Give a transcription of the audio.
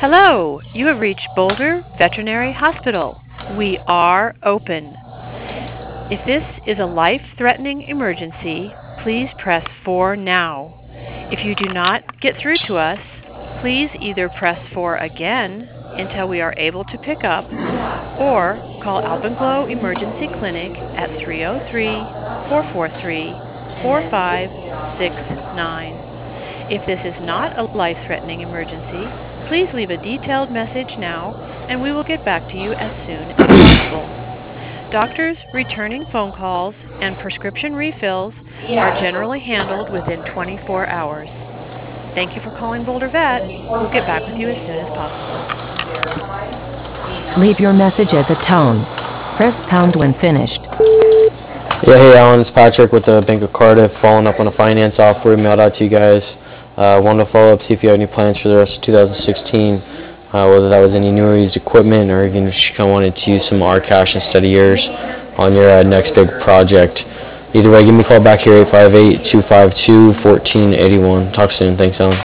Hello, you have reached Boulder Veterinary Hospital. We are open. If this is a life-threatening emergency, please press 4 now. If you do not get through to us, please either press 4 again until we are able to pick up, or call Alpenglow Emergency Clinic at 303-443-4569. If this is not a life-threatening emergency, please leave a detailed message now, and we will get back to you as soon as possible. Doctors returning phone calls and prescription refills are generally handled within 24 hours. Thank you for calling Boulder Vet. We'll get back with you as soon as possible. Leave your message at the tone. Press pound when finished. Yeah, hey Alan, it's Patrick with the Bank of Cardiff, following up on a finance offer we mailed out to you guys. Wanted to follow up, see if you have any plans for the rest of 2016, whether that was any new or used equipment, or even if you kind of wanted to use some R cash instead of yours on your next big project. Either way, give me a call back here, 858-252-1481. Talk soon. Thanks, Alan.